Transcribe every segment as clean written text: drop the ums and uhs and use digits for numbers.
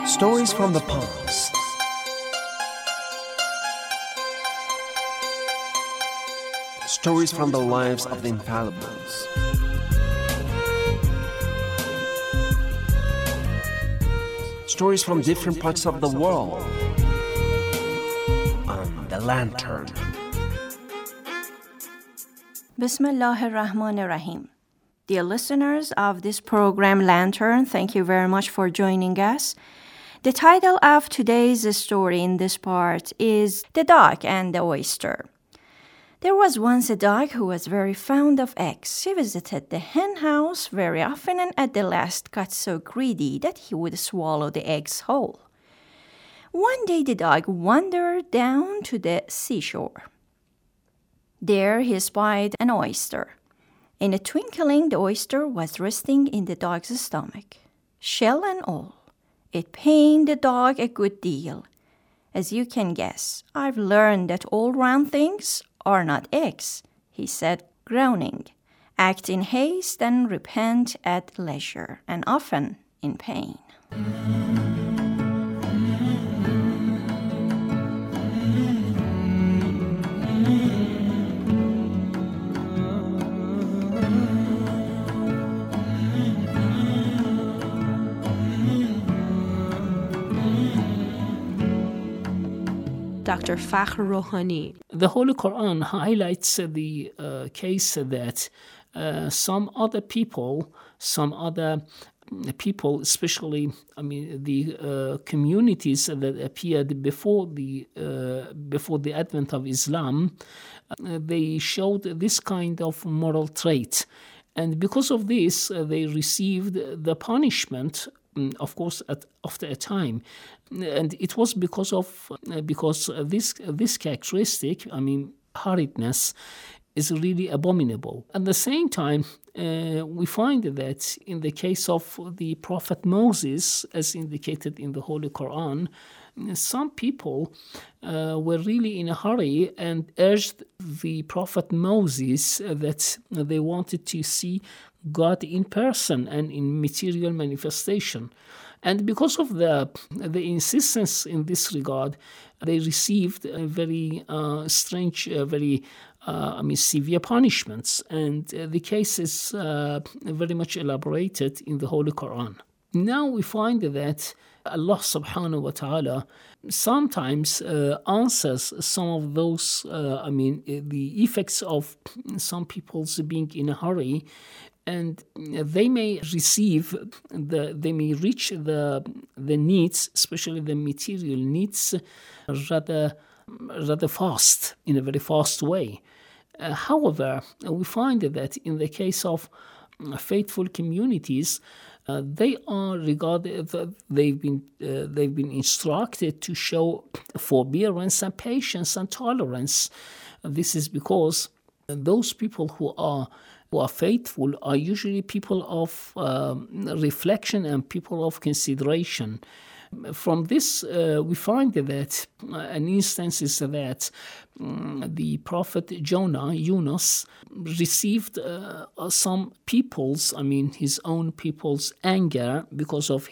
Stories from the past. Stories from the lives of the infallibles. Stories from different parts of the world. On the Lantern. Bismillah ar-Rahman ar-Rahim. Dear listeners of this program Lantern, thank you very much for joining us. The title of today's story in this part is The Dog and the Oyster. There was once a dog who was very fond of eggs. He visited the hen house very often and at the last got so greedy that he would swallow the eggs whole. One day the dog wandered down to the seashore. There he spied an oyster. In a twinkling, the oyster was resting in the dog's stomach, shell and all. It pained the dog a good deal. As you can guess, I've learned that all round things are not eggs, he said, groaning. Act in haste and repent at leisure, and often in pain. Dr. Fakhr Rohani. The Holy Quran highlights the case that some other people, especially, the communities that appeared before the advent of Islam, they showed this kind of moral trait. And because of this, they received the punishment, of course, after a time. And it was because this characteristic, hurriedness, is really abominable. At the same time, we find that in the case of the Prophet Moses, as indicated in the Holy Quran, some people were really in a hurry and urged the Prophet Moses that they wanted to see God in person and in material manifestation. And because of the insistence in this regard, they received a very strange, very severe punishments. And the case is very much elaborated in the Holy Quran. Now we find that Allah subhanahu wa ta'ala sometimes answers some of those, the effects of some people's being in a hurry, and they may reach the needs, especially the material needs, rather fast, in a very fast way. However, we find that in the case of faithful communities, they are regarded. They've been instructed to show forbearance and patience and tolerance. This is because those people who are faithful are usually people of reflection and people of consideration. From this, we find that an instance is that the prophet Yunus received some people's, his own people's anger because of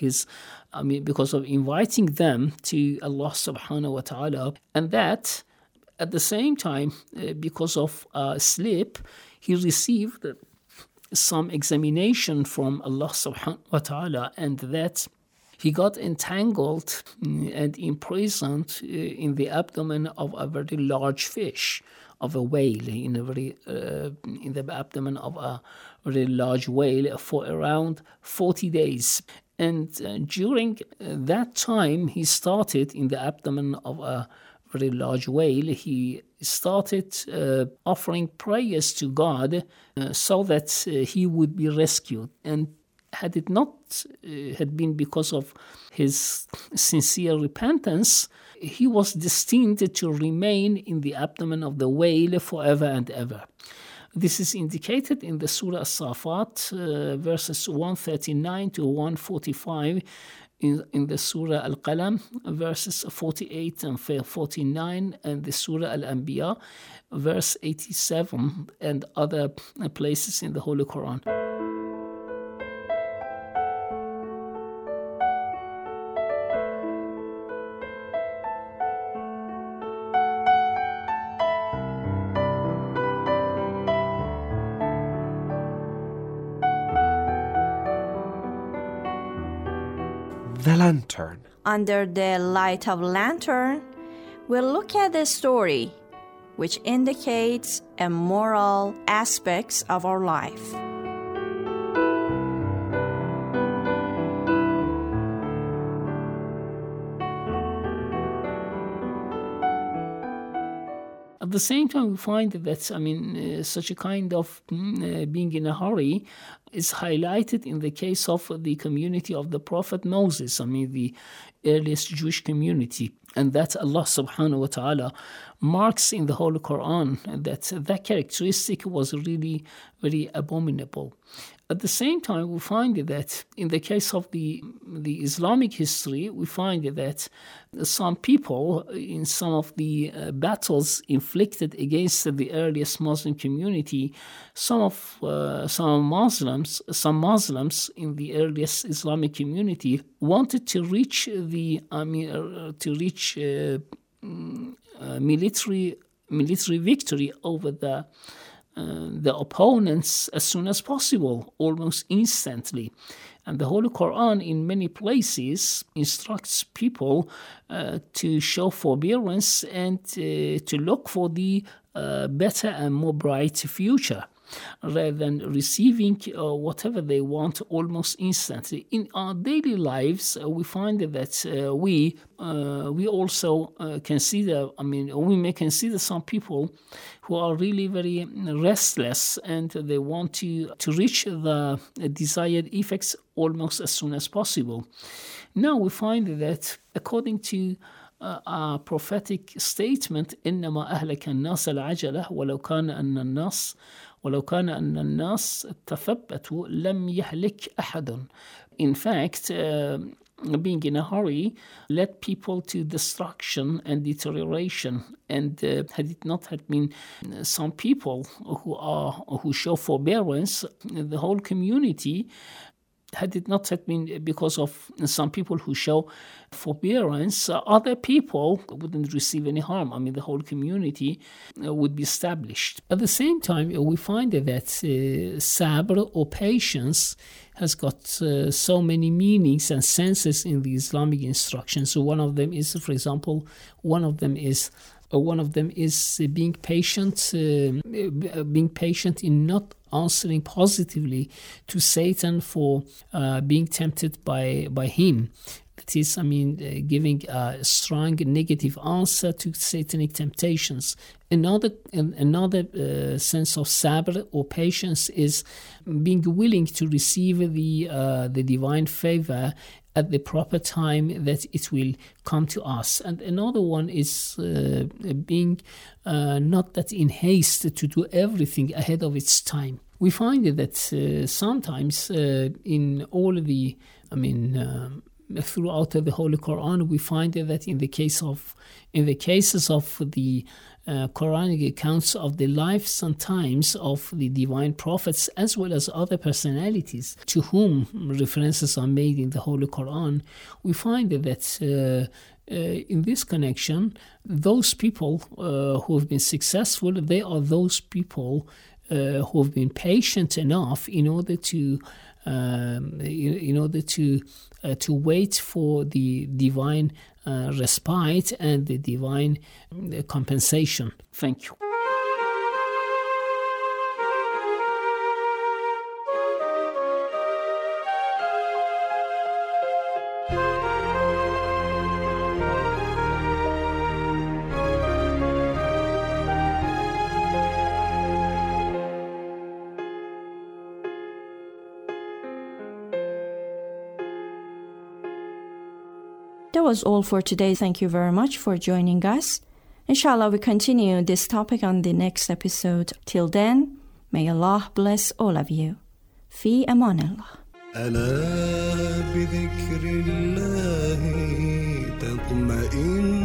inviting them to Allah subhanahu wa ta'ala, and that at the same time, because of sleep, he received some examination from Allah subhanahu wa ta'ala, and that he got entangled and imprisoned in the abdomen of a very large fish, of a whale, in the abdomen of a very large whale for around 40 days. And during that time, he started in the abdomen of a very large whale. He started offering prayers to God so that he would be rescued. And had it not had been because of his sincere repentance, he was destined to remain in the abdomen of the whale forever and ever. This is indicated in the Surah As-Safat, verses 139 to 145, in the Surah Al-Qalam, verses 48 and 49, and the Surah Al-Anbiya, verse 87, and other places in the Holy Quran. the lantern. Under the light of lantern, we'll look at the story which indicates moral aspects of our life. At the same time, we find that, such a kind of being in a hurry is highlighted in the case of the community of the Prophet Moses, the earliest Jewish community. And that Allah subhanahu wa ta'ala marks in the Holy Quran that characteristic was really very abominable. At the same time, we find that in the case of the Islamic history, we find that some people in some of the battles inflicted against the earliest Muslim community, some Muslims in the earliest Islamic community wanted to reach military victory over the opponents as soon as possible, almost instantly. And the Holy Quran in many places instructs people to show forbearance and to look for the better and more bright future, rather than receiving whatever they want almost instantly. In our daily lives, we find that we also consider, we may consider some people who are really very restless and they want to reach the desired effects almost as soon as possible. Now we find that according to a prophetic statement, إنما أهلك الناس العجلة ولو كان أن الناس تثبتوا لم يهلك أحد. In fact, being in a hurry led people to destruction and deterioration. And had it not had been some people who show forbearance, the whole community, had it not had been because of some people who show forbearance, other people wouldn't receive any harm. The whole community would be established. At the same time, we find that sabr or patience has got so many meanings and senses in the Islamic instructions. So one of them is, for example, being patient in not answering positively to Satan for being tempted by him. That is, giving a strong negative answer to satanic temptations. Another sense of sabr or patience is being willing to receive the divine favor at the proper time that it will come to us. And another one is being not that in haste to do everything ahead of its time. We find that sometimes in all the, throughout the Holy Quran, we find that in the cases of the Quranic accounts of the lives and times of the divine prophets as well as other personalities to whom references are made in the Holy Quran, we find that in this connection, those people who have been successful, they are those people who have been patient enough in order to wait for the divine respite and the divine compensation. Thank you. That was all for today. Thank you very much for joining us. Inshallah, we continue this topic on the next episode. Till then, may Allah bless all of you. في أمان الله. ألا بذكر الله تطمئن